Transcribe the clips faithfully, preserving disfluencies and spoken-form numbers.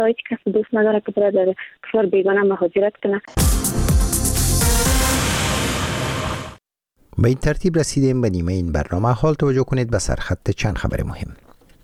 هیچ کس دوست نداره که برای در کشور بیگانه مهاجرت کنه. به این ترتیب رسیدیم به نیمه این برنامه. حال توجه کنید به سرخط چند خبر مهم.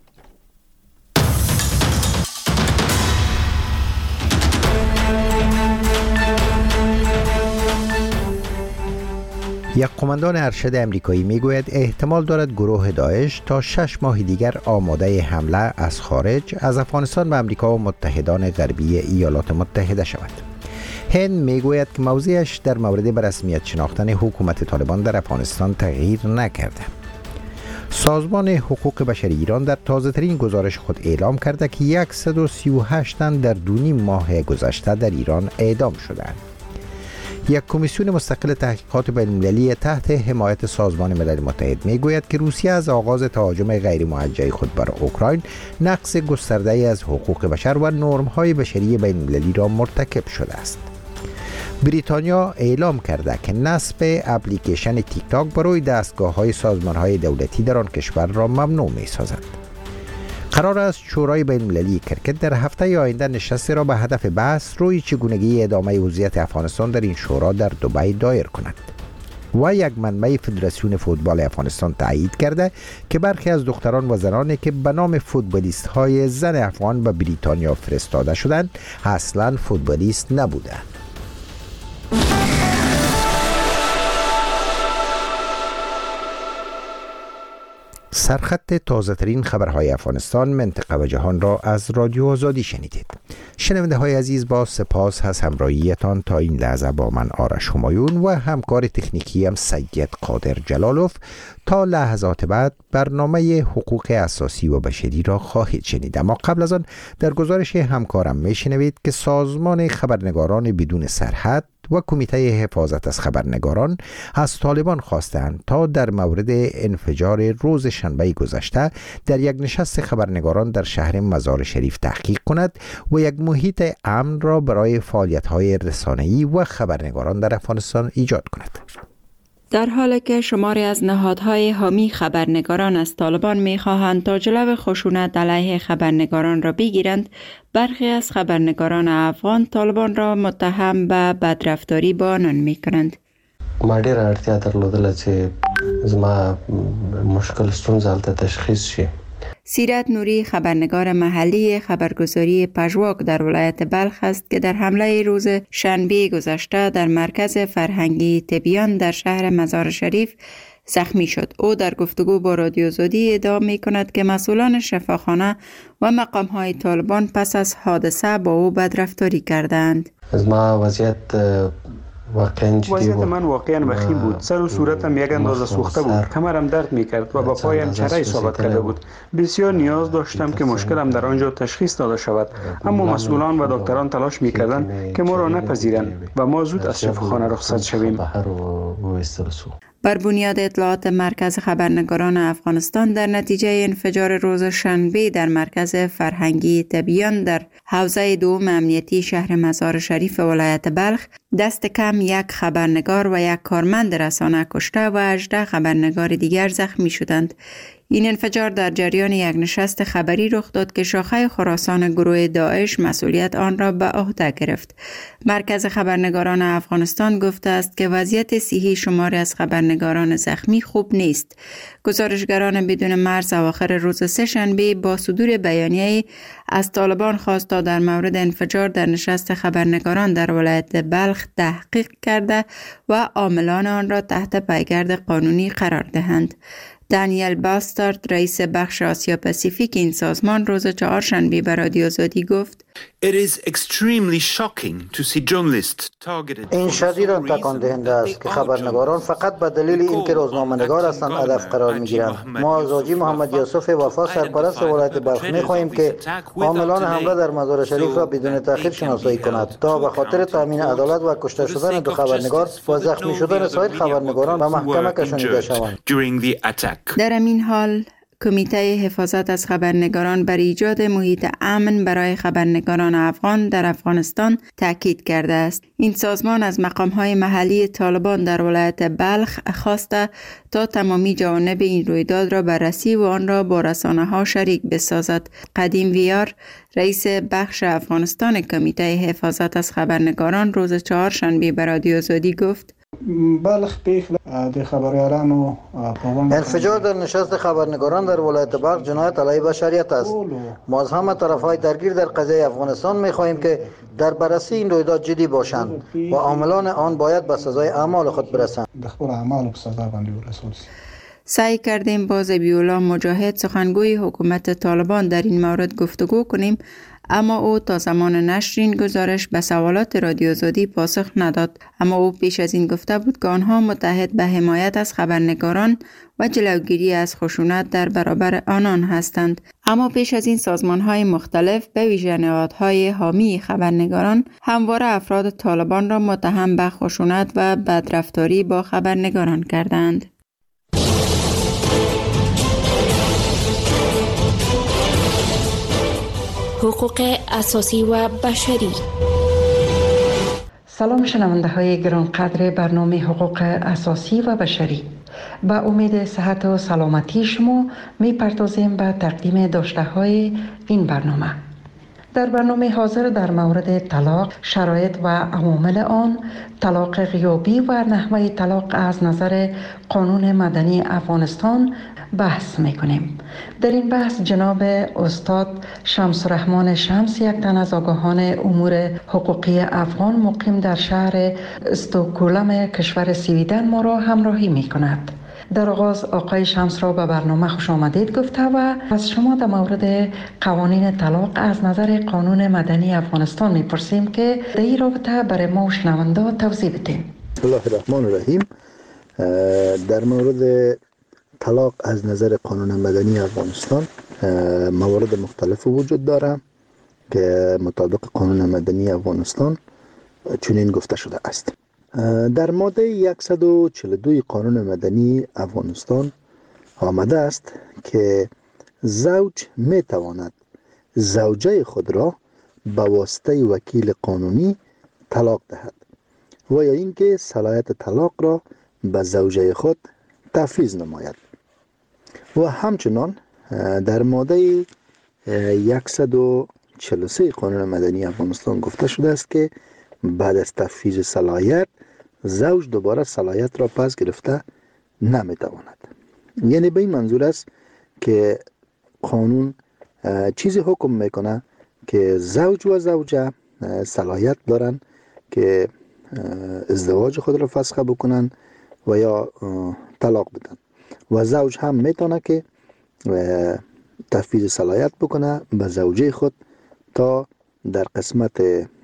یک قماندان ارشد امریکایی میگوید احتمال دارد گروه داعش تا شش ماه دیگر آماده حمله از خارج از افغانستان به امریکا و متحدان غربی ایالات متحده شود. هند میگوید که موضعش در مورد به رسمیت شناختن حکومت طالبان در افغانستان تغییر نکرده. سازمان حقوق بشر ایران در تازه ترین گزارش خود اعلام کرده که صد و سی و هشت تن در دو نیم ماه گذشته در ایران اعدام شدند. یک کمیسیون مستقل تحقیقات بین‌المللی تحت حمایت سازمان ملل متحد میگوید که روسیه از آغاز تهاجم غیر موجه خود بر اوکراین نقض گسترده‌ای از حقوق بشر و نرم‌های بشری بین‌المللی را مرتکب شده است. بریتانیا اعلام کرده که نصب اپلیکیشن تیک تاک برای دستگاه‌های سازمان‌های دولتی در آن کشور را ممنوع می‌سازد. قرار است شورای بین‌المللی کرکت در هفته آینده نشستی را به هدف بحث روی چگونگی ادامه وضعیت افغانستان در این شورا در دبی دایر کند. و یک منبع فدراسیون فوتبال افغانستان تایید کرده که برخی از دختران و زنانی که به نام فوتبالیست های زن افغان به بریتانیا فرستاده شدند اصلاً فوتبالیست نبودند. سرخط تازه ترین خبرهای افغانستان، منطقه و جهان را از رادیو آزادی شنیدید. شنونده های عزیز، با سپاس از همراهیتان تا این لحظه با من آرش همایون و همکار تکنیکی هم سید قادر جلالوف. تا لحظات بعد برنامه حقوق اساسی و بشری را خواهید شنید. اما قبل از آن در گزارش همکارم میشنوید که سازمان خبرنگاران بدون سرحد و کمیته حفاظت از خبرنگاران از طالبان خواستند تا در مورد انفجار روز شنبه گذشته در یک نشست خبرنگاران در شهر مزار شریف تحقیق کند و یک محیط امن را برای فعالیت‌های رسانه‌ای و خبرنگاران در افغانستان ایجاد کند. در حالی که شماری از نهادهای حامی خبرنگاران از طالبان می‌خواهند تا جلو خشونت علیه خبرنگاران را بگیرند، برخی از خبرنگاران افغان طالبان را متهم به بدرفتاری با آنان می‌کنند. ما ډېره اړتیا درلودله چې زما مشکل ستونزه هلته تشخیص شي. سیرت نوری خبرنگار محلی خبرگزاری پژواک در ولایت بلخ است که در حمله روز شنبه گذشته در مرکز فرهنگی تبیان در شهر مزار شریف زخمی شد. او در گفتگو با رادیو آزادی ادعا می کند که مسئولان شفاخانه و مقام‌های طالبان پس از حادثه با او بدرفتاری کردند. از ما وضعیت وضعیت من واقعا وخیم بود. سر و صورتم یک اندازه سوخته بود، کمرم درد میکرد و با پایم چره ثابت کرده بود. بسیار نیاز داشتم که مشکلم در آنجا تشخیص داده شود، اما مسئولان و دکتران تلاش میکردند که ما را نپذیرند و ما زود از شفاخانه رخصت شویم. بر بنیاد اطلاعات مرکز خبرنگاران افغانستان، در نتیجه انفجار روز شنبه در مرکز فرهنگی تبیان در حوزه دوم امنیتی شهر مزار شریف ولایت بلخ، دست کم یک خبرنگار و یک کارمند رسانه کشته و هجده خبرنگار دیگر زخمی شدند. این انفجار در جریان یک نشست خبری رخ داد که شاخه خراسان گروه داعش مسئولیت آن را به عهده گرفت. مرکز خبرنگاران افغانستان گفته است که وضعیت صحی شماری از خبرنگاران زخمی خوب نیست. گزارشگران بدون مرز اواخر روز سه شنبه با صدور بیانیه از طالبان خواست تا در مورد انفجار در نشست خبرنگاران در ولایت بلخ تحقیق کرده و عاملان آن را تحت پیگرد قانونی قرار دهند. دانیل باستارد، رئیس بخش آسیا پاسیفیک این سازمان، روز چهارشنبه به رادیو آزادی گفت: این شدیداً تکان دهنده است که خبرنگاران فقط به دلیل اینکه روزنامه‌نگار هستند هدف قرار می‌گیرند. ما از حاجی محمد یوسف وفا، سرپرست ولایت بلخ، می‌خواهیم که عاملان حمله در مزار شریف را بدون تأخیر شناسایی کند تا به خاطر تامین عدالت و کشته شدن دو خبرنگار و زخمی شدن سایر خبرنگاران به محکمه کشانیده شوند. در این حال کمیته حفاظت از خبرنگاران بر ایجاد محیط امن برای خبرنگاران افغان در افغانستان تاکید کرده است. این سازمان از مقام‌های محلی طالبان در ولایت بلخ خواسته تا تمامی جوانب این رویداد را بررسی و آن را با رسانه‌ها شریک بسازد. قدیم ویار رئیس بخش افغانستان کمیته حفاظت از خبرنگاران روز چهارشنبه به رادیو آزادی گفت: بلخ پیخ د خبریالان و انفجار در نشست خبرنگاران در ولایت بلخ جنایت علیه بشریت است. ما از همه طرف‌های درگیر در قضیه افغانستان می‌خواهیم که در بررسی این رویداد جدی باشند و عاملان آن باید به سزای اعمال خود برسند. د خپل اعمالو په سزا باندې ورسول شي. سعی کردیم با ذبیح‌الله مجاهد سخنگوی حکومت طالبان در این مورد گفتگو کنیم، اما او تا زمان نشر این گزارش به سوالات رادیو آزادی پاسخ نداد. اما او پیش از این گفته بود که آنها متحد به حمایت از خبرنگاران و جلوگیری از خشونت در برابر آنان هستند. اما پیش از این سازمان‌های مختلف به ویژه نهادهای حامی خبرنگاران همواره افراد طالبان را متهم به خشونت و بدرفتاری با خبرنگاران کردند. حقوق اساسی و بشری. سلام شنونده های گرانقدر برنامه حقوق اساسی و بشری. با امید صحت و سلامتی شما می پردازیم به تقدیم داشته های این برنامه. در برنامه حاضر در مورد طلاق، شرایط و عوامل آن، طلاق غیابی و نحوه طلاق از نظر قانون مدنی افغانستان بحث میکنیم. در این بحث جناب استاد شمس الرحمن شمس، یک تن از آگاهان امور حقوقی افغان مقیم در شهر استکهلم کشور سویدن ما را همراهی میکند. در آغاز آقای شمس را به برنامه خوش آمدید گفته و از شما در مورد قوانین طلاق از نظر قانون مدنی افغانستان میپرسیم که در این رابطه برای ما و شنونده توضیح بدین. بسم الله الرحمن الرحیم. در مورد طلاق از نظر قانون مدنی افغانستان موارد مختلف وجود داره که مطابق قانون مدنی افغانستان چنین گفته شده است. در ماده صد و چهل و دو قانون مدنی افغانستان آمده است که زوج می تواند زوجه خود را به واسطه وکیل قانونی طلاق دهد و یا اینکه صلاحیت طلاق را به زوجه خود تفویض نماید. و همچنان در ماده صد و چهل و سه قانون مدنی افغانستان گفته شده است که بعد از تفویض صلاحیت زوج دوباره صلاحیت را پس گرفته نمیتواند. یعنی به این منظور است که قانون چیزی حکم میکنه که زوج و زوجه صلاحیت دارن که ازدواج خود را فسخ بکنن و یا طلاق بدن و زوج هم میتونه که تفویض صلاحیت بکنه به زوجه خود تا در قسمت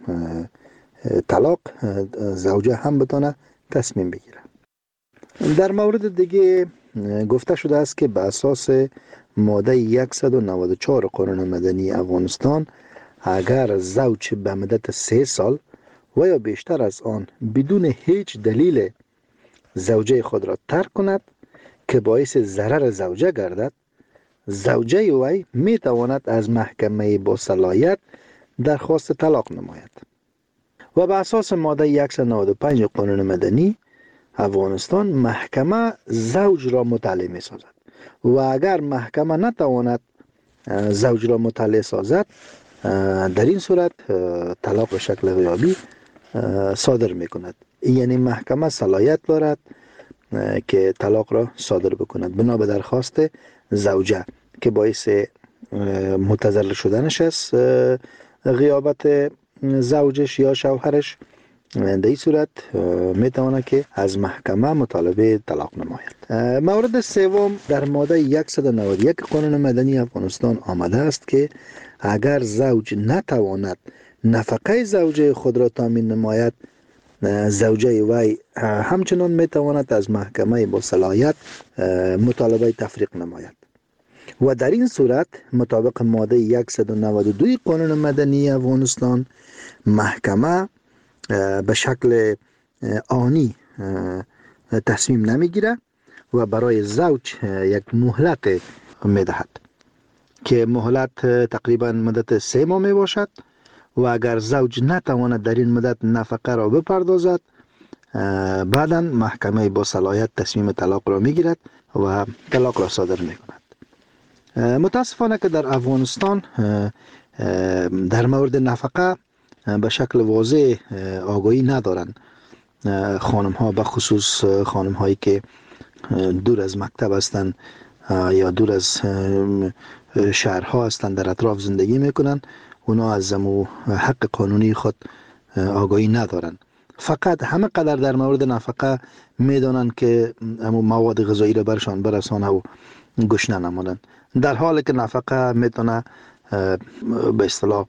طلاق زوجه هم بتونه تصمیم بگیره. در مورد دیگه گفته شده است که به اساس ماده صد و نود و چهار قانون مدنی افغانستان اگر زوج به مدت سه سال و یا بیشتر از آن بدون هیچ دلیل زوجه خود را ترک کند که باعث ضرر زوجه گردد، زوجه وی می تواند از محکمه با صلاحیت درخواست طلاق نماید. و به اساس ماده صد و نود و پنج قانون مدنی افغانستان محکمه زوج را مطلع می سازد و اگر محکمه نتواند زوج را مطلع سازد، در این صورت طلاق به شکل غیابی صادر می کند. یعنی محکمه صلاحیت دارد که طلاق را صادر بکند بنا به درخواست زوجه که باعث متضرر شدنش است غیابت زوجش یا شوهرش. در این صورت میتونه که از محکمه مطالبه طلاق نماید. مورد سوم در ماده صد و نود و یک قانون مدنی افغانستان آمده است که اگر زوج نتواند نفقه زوجه خود را تامین نماید، زوجه وی همچنان میتواند از محکمه با صلاحیت مطالبه تفریق نماید. و در این صورت مطابق ماده صد و نود و دو قانون مدنی افغانستان محکمه به شکل آنی تصمیم نمیگیره و برای زوج یک مهلت میدهد که مهلت تقریبا مدت سه ماه می باشد و اگر زوج نتواند در این مدت نفقه را بپردازد بعدا محکمه با صلاحیت تصمیم طلاق را می گیرد و طلاق را صادر می کند. متاسفانه که در افغانستان در مورد نفقه به شکل واضح آگاهی ندارند خانم ها، به خصوص خانم هایی که دور از مکتب هستند یا دور از شهرها هستند، در اطراف زندگی میکنند. اونا از زمو حق قانونی خود آگاهی ندارند. فقط همه قدر در مورد نفقه میدانند که امو مواد غذایی را برشان برسانه و گشنه نمانند، در حالی که نفقه میتونه به اصطلاح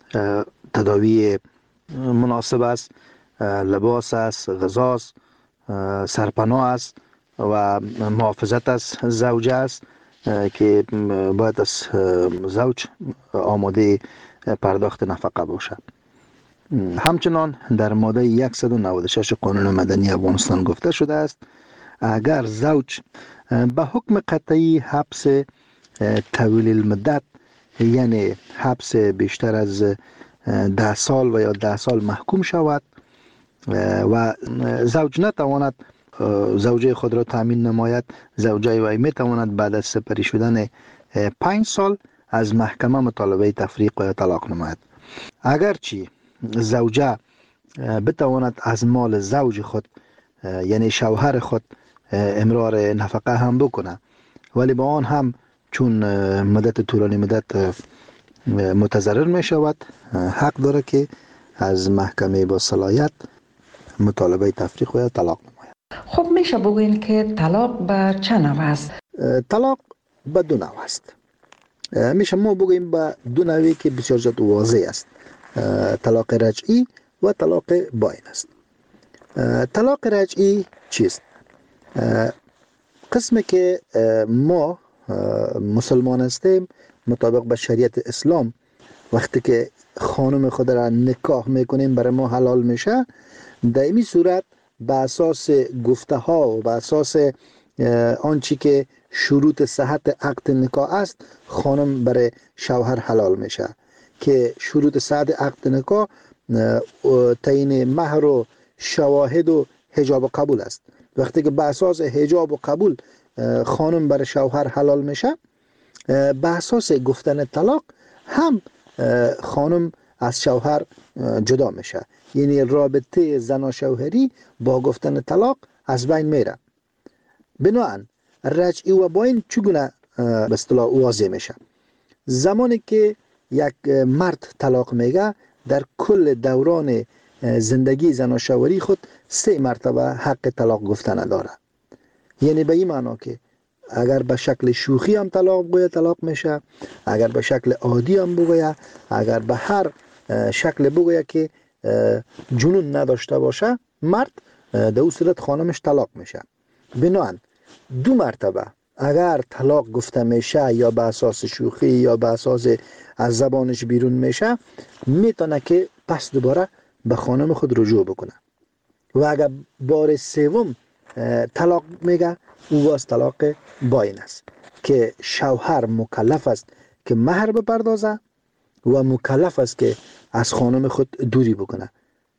تداوی مناسب است، لباس است، غذا است، سرپناه است و محافظت از زوجه است که باید از زوج آماده پرداخت نفقه باشد. همچنان در ماده صد و نود و شش قانون مدنی افغانستان گفته شده است اگر زوج به حکم قطعی حبس طویل المدت، یعنی حبس بیشتر از ده سال و یا ده سال محکوم شود و زوج نتواند زوجه خود را تامین نماید، زوجه وی میتواند بعد از سپری شدن پنج سال از محکمه مطالبه تفریق و طلاق نماید. اگرچه زوجه بتواند از مال زوج خود یعنی شوهر خود امرار نفقه هم بکنه، ولی با آن هم چون مدت طولانی مدت متضرر می شود حق داره که از محکمه با صلاحیت مطالبه تفریق و طلاق نماید. خب میشه بگوین که طلاق به چه نوع است؟ طلاق به دو نوع است. میشه ما بگوییم به دو نوعی که بسیار زیاد واضح است. طلاق رجعی و طلاق باین است. طلاق رجعی چیست؟ قسمی که ما مسلمان هستیم مطابق به شریعت اسلام وقتی که خانم خود را نکاح میکنیم برای ما حلال میشه، در این صورت به اساس گفته ها و به اساس آنچه که شروط صحت عقد نکاح است خانم برای شوهر حلال میشه که شروط صحت عقد نکاح تعیین مهر و شواهد و حجاب و قبول است. وقتی که به اساس حجاب و قبول خانم برای شوهر حلال میشه، به اساس گفتن طلاق هم خانم از شوهر جدا میشه، یعنی رابطه زن و شوهری با گفتن طلاق از بین میره. بنابراین رجعی و باین چگونه به اصطلاح واضح میشه؟ زمانی که یک مرد طلاق میگه در کل دوران زندگی زن و شوهری خود سه مرتبه حق طلاق گفتن داره. یعنی به این معنا که اگر به شکل شوخی هم طلاق بگوید طلاق میشه، اگر به شکل عادی هم بگوید، اگر به هر شکل بگوید که جنون نداشته باشه مرد، در اون صورت خانمش طلاق میشه. بنابراین دو مرتبه اگر طلاق گفته میشه یا به اساس شوخی یا به اساس از زبانش بیرون میشه، میتونه که پس دوباره به خانم خود رجوع بکنه. و اگر بار سوم طلاق میگه او باز طلاق باین است که شوهر مکلف است که مهر بپردازه و مکلف است که از خانم خود دوری بکنه.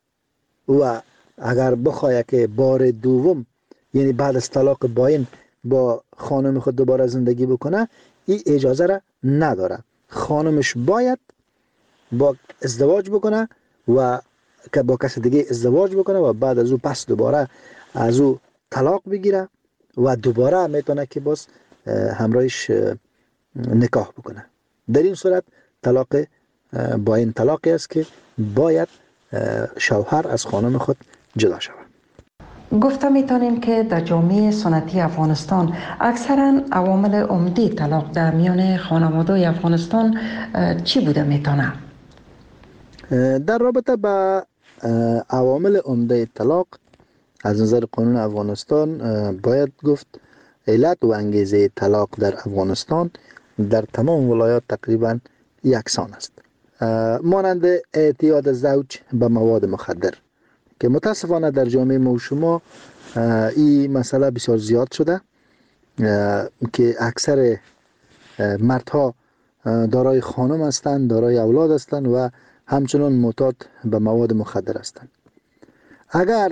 و اگر بخواه که بار دوم یعنی بعد از طلاق باین با خانم خود دوباره زندگی بکنه، این اجازه را نداره. خانمش باید با ازدواج بکنه و که با کس دیگه ازدواج بکنه و بعد از او پس دوباره از او طلاق بگیره و دوباره میتونه که باز همراهش نکاح بکنه. در این صورت طلاق باین طلاقی است که باید شوهر از خانم خود جدا شود. گفته میتونیم که در جامعه سنتی افغانستان اکثرا عوامل عمده طلاق در میان خانواده افغانستان چی بوده میتونه؟ در رابطه با عوامل عمده طلاق از نظر قانون افغانستان باید گفت علت و انگیزه طلاق در افغانستان در تمام ولایات تقریبا یکسان است، مانند اعتیاد زوج به مواد مخدر که متاسفانه در جامعه ما و شما این مسئله بسیار زیاد شده که اکثر مردها دارای خانم هستند، دارای اولاد هستند و همچنان معتاد به مواد مخدر هستند. اگر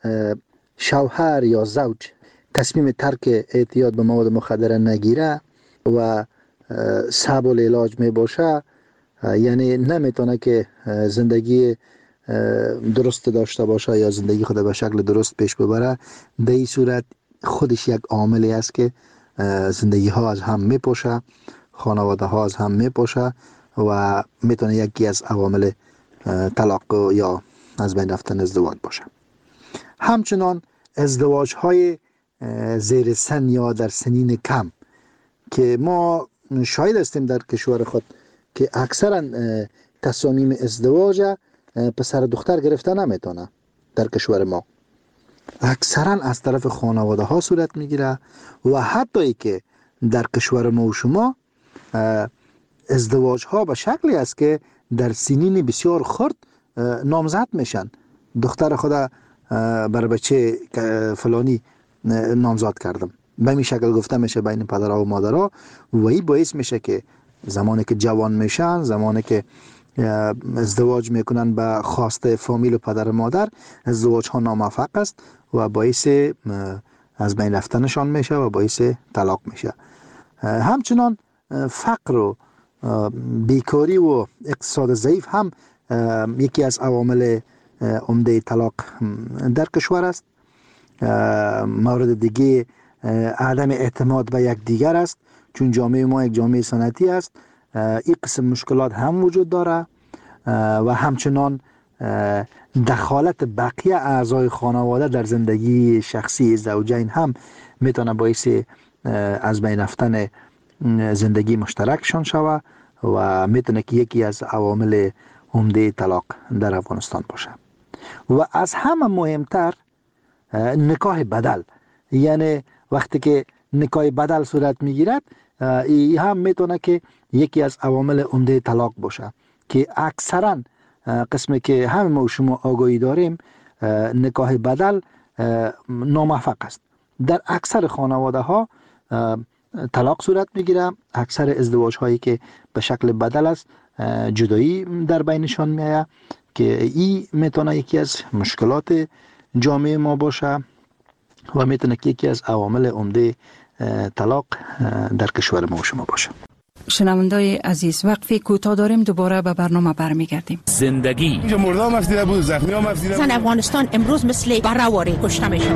شوهر یا زوج تصمیم ترک اعتیاد به مواد مخدر نگیره و صعب العلاج می باشه، یعنی نمیتونه که زندگی درست داشته باشه یا زندگی خود به شکل درست پیش ببره، در این صورت خودش یک عاملی است که زندگی ها از هم میپاشه، خانواده ها از هم میپاشه و میتونه یکی از عوامل طلاق یا از بین رفتن ازدواج باشه. همچنان ازدواج های زیر سن یا در سنین کم که ما شاهد هستیم در کشور خود که اکثرا تصامیم ازدواج پسر دختر گرفته نمیتونه. در کشور ما اکثرا از طرف خانواده ها صورت میگیره و حتی ای که در کشور ما و شما ازدواج ها به شکلی است که در سنین بسیار خرد نامزد میشن. دختر خدا بر بچه فلانی نامزد کردم، به این شکل گفته میشه بین پدرها و مادرها و این باعث میشه که زمانی که جوان میشن، زمانی که ازدواج میکنن به خواسته فامیل و پدر و مادر، ازدواج ها ناموفق است و باعث از بین رفتنشان میشه و باعث طلاق میشه. همچنان فقر و بیکاری و اقتصاد ضعیف هم یکی از عوامل عمده طلاق در کشور است. مورد دیگه عدم اعتماد به یک دیگر است، چون جامعه ما یک جامعه سنتی است. این قسم مشکلات هم وجود داره و همچنان دخالت بقیه اعضای خانواده در زندگی شخصی زوجین هم میتونه باعث از بین رفتن زندگی مشترکشان شود و میتونه که یکی از عوامل عمده طلاق در افغانستان باشه. و از همه مهمتر نکاح بدل، یعنی وقتی که نکاح بدل صورت میگیرد، این هم میتونه که یکی از عوامل عمده طلاق باشه که اکثرا قسمی که همه ما و شما آگاهی داریم نکاح بدل ناموفق است. در اکثر خانواده ها طلاق صورت میگیره. اکثر ازدواج هایی که به شکل بدل است جدایی در بینشان میایه که این میتونه یکی از مشکلات جامعه ما باشه و میتونه که یکی از عوامل عمده طلاق در کشور ما و شما باشه. شنوندای عزیز، وقفی کوتاه داریم، دوباره به برنامه برمیگردیم. زندگی اینجا مردم مفتیده بود، زخمی ها مفتیده بود. زن افغانستان امروز مثل برآوری کشته میشن.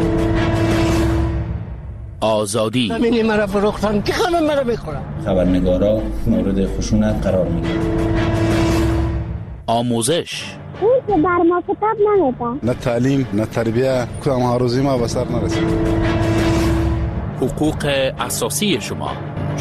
آزادی زمینی مرا فروختن که همه مرا میخورن. خبرنگارا مورد خشونت قرار میگیرن. آموزش اون که بر ما کتاب نمیدن، نه تعلیم نه تربیه، کدام ها روزی ما به سر نرسید. حقوق اساسی شما.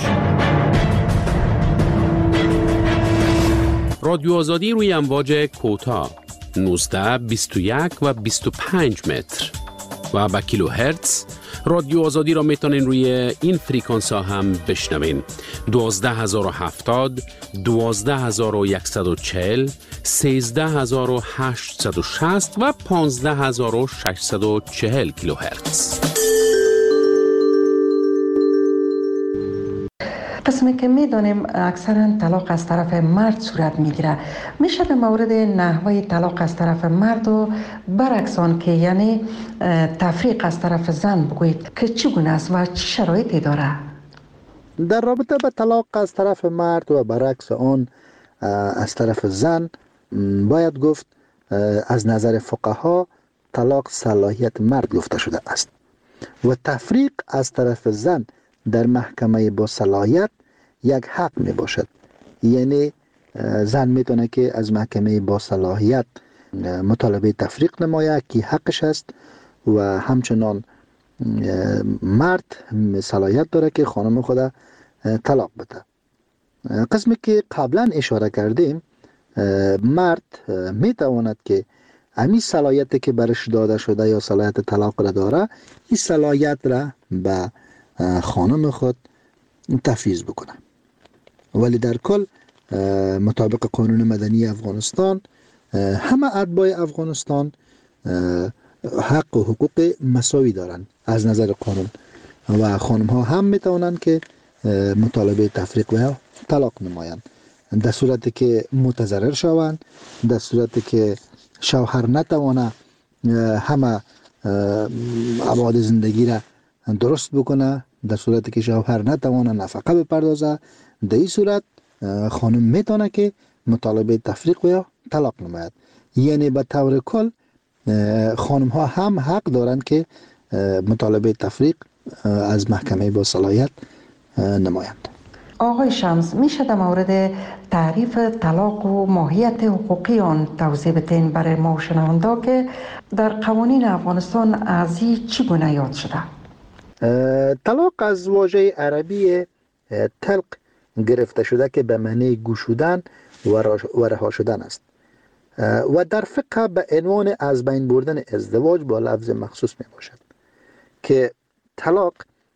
رادیو آزادی روی امواج کوتاه نوزده، بیست و یک و بیست و پنج متر و با کیلو هرتز. رادیو آزادی را میتونین روی این فریکانس ها هم بشنوین: دوازده هزار و هفتاد، دوازده هزار و صد و چهل، سیزده هزار و هشتصد و شصت و پانزده هزار و ششصد و چهل کیلو هرتز. قسمی که میدانیم اکثرا طلاق از طرف مرد صورت میگیره، میشه در مورد نحوه طلاق از طرف مرد و برعکس آن که یعنی تفریق از طرف زن بگویید که چگونه است و چه شرایطی داره؟ در رابطه با طلاق از طرف مرد و برعکس آن از طرف زن باید گفت از نظر فقها طلاق صلاحیت مرد گفته شده است و تفریق از طرف زن در محکمه با صلاحیت یک حق می باشد. یعنی زن میتونه که از محکمه با صلاحیت مطالبه تفریق نماید که حقش است و همچنان مرد صلاحیت داره که خانم خود طلاق بده. قسمی که قبلا اشاره کردیم، مرد میتواند که همین صلاحیتی که برش داده شده یا صلاحیت طلاق را داره، این صلاحیت را به خانم خود تفویض بکنه. ولی در کل مطابق قانون مدنی افغانستان همه اتباع افغانستان حق و حقوق مساوی دارند از نظر قانون و خانم ها هم میتوانند که مطالبه تفریق و طلاق نمایند. در صورتی که متضرر شوند، در صورتی که شوهر نتوانه همه ابعاد زندگی را درست بکنه، در صورتی که شوهر نتوانه نفقه بپردازه، در این صورت خانم میتونه که مطالبه تفریق و یا طلاق نماید. یعنی به طور کل خانم ها هم حق دارند که مطالبه تفریق از محکمه با صلاحیت نمایند. آقای شمس، میشه در مورد تعریف طلاق و ماهیت حقوقی آن توضیح بدین برای ما شنونده که در قوانین افغانستان از این چگونه یاد شده؟ طلاق از واژه عربی طلق گرفته شده که به معنی گشودن و رها شدن است و در فقه به عنوان از بین بردن ازدواج با لفظ مخصوص می باشد که طلاق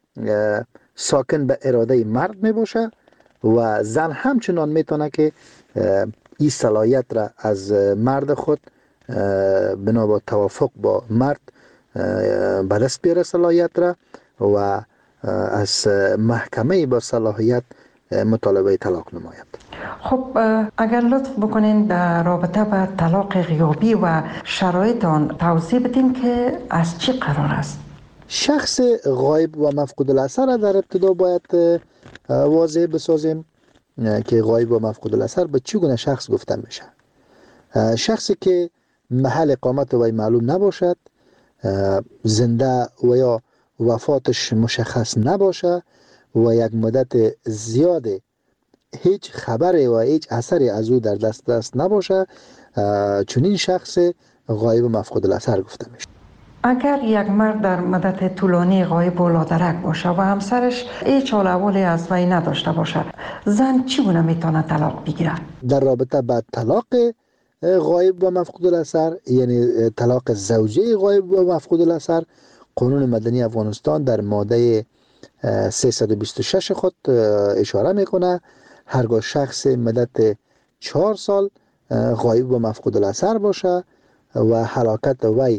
ساکن به اراده مرد می باشه و زن همچنان می تونه که این صلاحیت را از مرد خود بنا با توافق با مرد به دست بیاره صلاحیت را و از محکمه با صلاحیت مطالبه طلاق نماید. خب اگر لطف بکنین در رابطه با طلاق غیابی و شرایط آن توضیح بدین که از چی قرار است؟ شخص غایب و مفقود الاثر در ابتدا باید واضح بسازیم که غایب و مفقود الاثر به چگونه شخص گفته میشه. شخصی که محل اقامت وی معلوم نباشد، زنده و یا وفاتش مشخص نباشه و یک مدت زیاد هیچ خبری و هیچ اثری از او در دست دست نباشه، چنین شخص غایب و مفقود الاثر گفته میشه. اگر یک مرد در مدت طولانی غایب و لادرک باشه و همسرش هیچ حال احوالی از وی نداشته باشه، زن چگونه میتونه طلاق بگیره؟ در رابطه با طلاق غایب و مفقود الاثر، یعنی طلاق زوجه غایب و مفقود الاثر، قانون مدنی افغانستان در ماده سیصد و بیست و شش خود اشاره میکنه هرگاه شخص مدت چهار سال غایب و مفقود الاثر باشه و هلاکت وی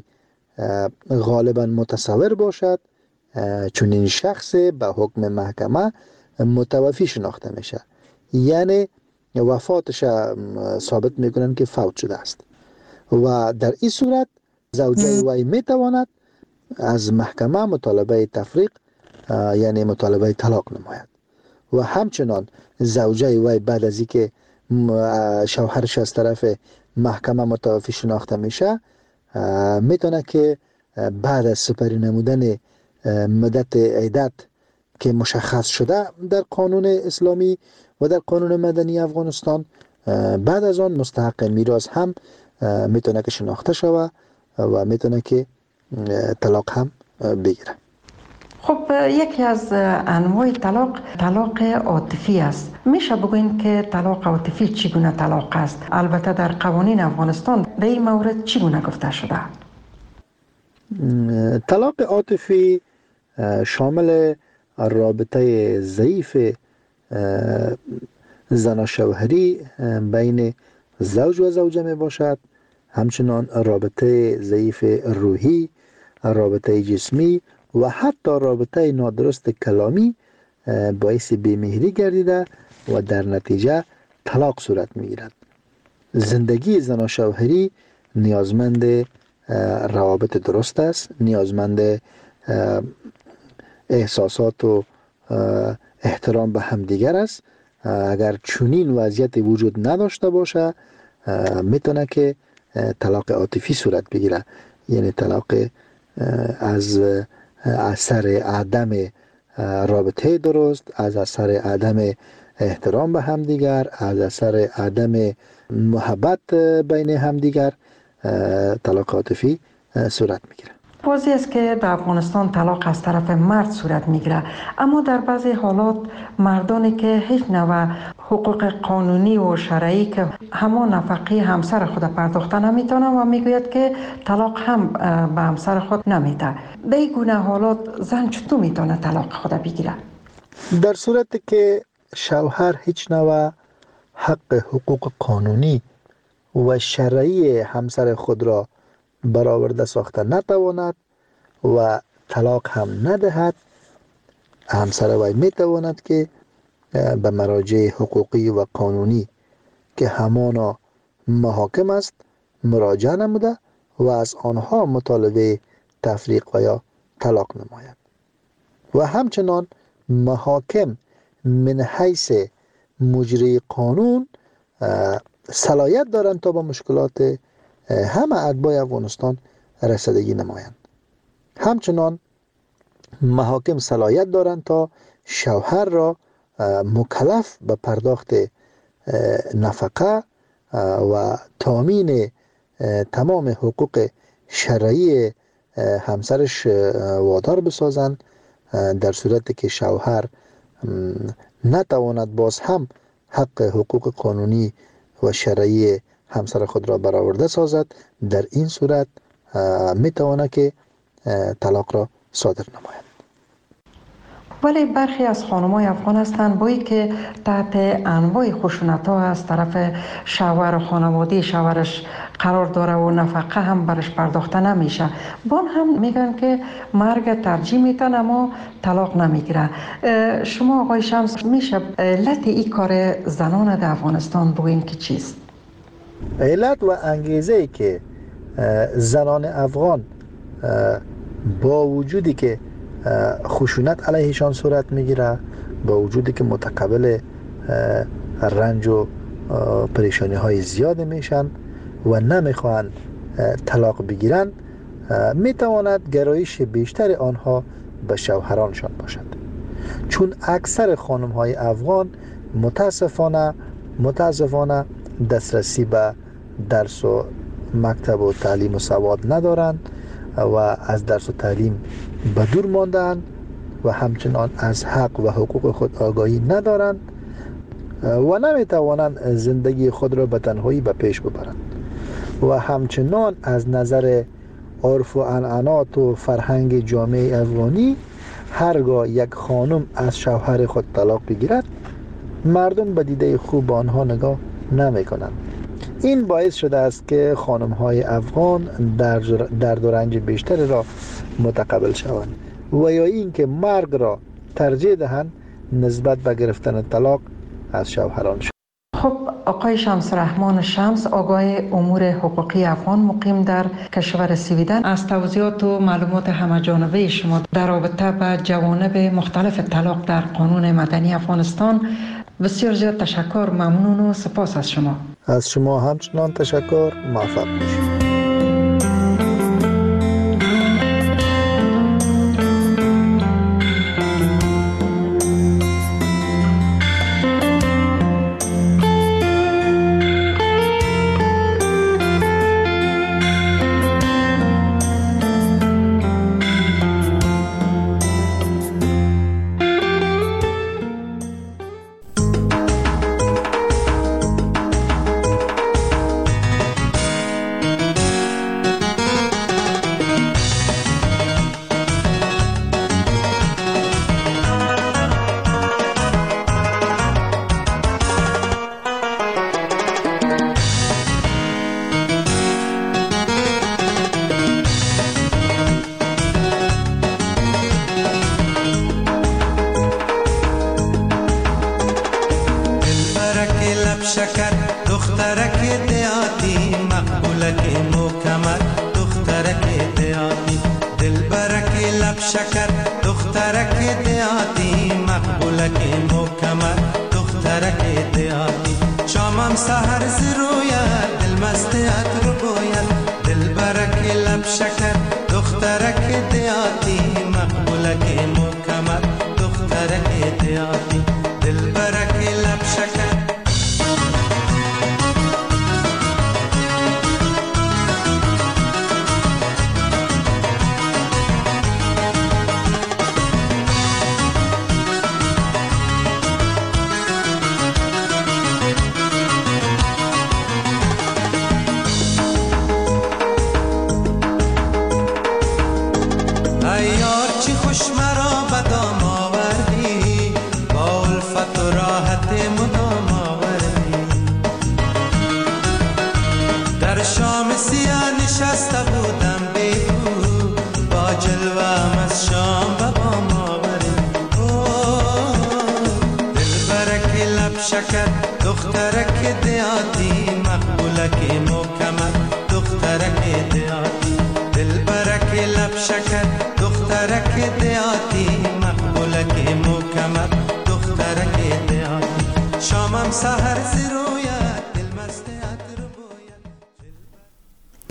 غالبا متصور باشد، چون این شخص به حکم محکمه متوفی شناخته میشه، یعنی وفاتش ثابت میکنن که فوت شده است و در این صورت زوجه وی میتواند از محکمه مطالبه تفریق یعنی مطالبه طلاق نماید و همچنان زوجه وی بعد از اینکه شوهرش از طرف محکمه متوفی شناخته میشه میتونه که بعد از سپری نمودن مدت عدت که مشخص شده در قانون اسلامی و در قانون مدنی افغانستان، بعد از آن مستحق میراث هم میتونه که شناخته شوه و میتونه که طلاق هم بگیره. خب یکی از انواع طلاق طلاق عاطفی است. میشه بگوین که طلاق عاطفی چگونه طلاق است؟ البته در قوانین افغانستان در این مورد چگونه گفته شده؟ طلاق عاطفی شامل رابطه ضعیف زن شوهری بین زوج و زوجه می باشد، همچنان رابطه ضعیف روحی، رابطه جسمی و حتی رابطه نادرست کلامی باعث بیمهری گردیده و در نتیجه طلاق صورت می گیرد. زندگی زن و شوهری نیازمند روابط درست است، نیازمند احساسات و احترام به همدیگر است. اگر چنین وضعیت وجود نداشته باشه میتونه که طلاق عاطفی صورت بگیره، یعنی طلاق از اثر عدم رابطه درست، از اثر عدم احترام به همدیگر، از اثر عدم محبت بین همدیگر طلاق عاطفی صورت میگیره. واضح است که در افغانستان طلاق از طرف مرد صورت میگیره، اما در بعضی حالات مردانی که هیچ نوع حقوق قانونی و شرعی که همان نفقه همسر خود پرداخته نمیتونه و میگوید که طلاق هم به همسر خود نمیده. به این گونه حالات زن چطور میتونه طلاق خود بگیره؟ در صورتی که شوهر هیچ نوع حق حقوق قانونی و شرعی همسر خود را برآورده ساخته نتواند و طلاق هم ندهد، همسر وی می تواند که به مراجع حقوقی و قانونی که همانا محاکم است مراجعه نموده و از آنها مطالبه تفریق و یا طلاق نماید. و همچنان محاکم من حیث مجری قانون صلاحیت دارند تا به مشکلات همه اتباع افغانستان رسیدگی نمایند. همچنان محاکم صلاحیت دارند تا شوهر را مکلف به پرداخت نفقه و تامین تمام حقوق شرعی همسرش وادار بسازند، در صورتی که شوهر نتواند باز هم حق حقوق قانونی و شرعی همسر خود را برآورده سازد. در این صورت می تواند که طلاق را صادر نماید. ولی برخی از خانم‌های افغان هستند بایی که تحت انواع خشونت‌ها از طرف شوهر و خانواده شوهرش قرار داره و نفقه هم برش پرداخته نمیشه. بان هم میگن که مرگ ترجیح میتن اما طلاق نمیگیره. شما آقای شمس میشه علت این کار زنان در افغانستان بگوین که چیست؟ علت و انگیزه‌ای که زنان افغان با وجودی که خشونت علیهشان صورت میگیره، با وجودی که متقبل رنج و پریشانی های زیاد میشن و نمیخواهند طلاق بگیرن، میتواند گرایش بیشتر آنها به شوهرانشان باشد. چون اکثر خانم های افغان متاسفانه متاسفانه دسترسی به درس و مکتب و تعلیم و سواد ندارند و از درس و تعلیم به دور ماندند و همچنان از حق و حقوق خود آگاهی ندارند و نمیتوانند زندگی خود را به تنهایی به پیش ببرند و همچنان از نظر عرف و عنعنات و فرهنگ جامعه افغانی هرگاه یک خانم از شوهر خود طلاق بگیرد مردم به دیده خوب آنها نگاه نمی کنند. این باعث شده است که خانم های افغان درد و رنج بیشتری را متقبل شوند و یا این که مرگ را ترجیح دهند نسبت به گرفتن طلاق از شوهران شد. خب آقای شمس رحمان شمس، آگاه امور حقوقی افغان مقیم در کشور سویدن، از توضیحات و معلومات همه جانبه شما در رابطه با جوانب مختلف طلاق در قانون مدنی افغانستان بسیار زیاد تشکر، ممنون و سپاس از شما. از شما همچنان تشکر، موفق باشید. جلوه از شام به بام آوری. شکر دخترک دیاتی مقبولک مو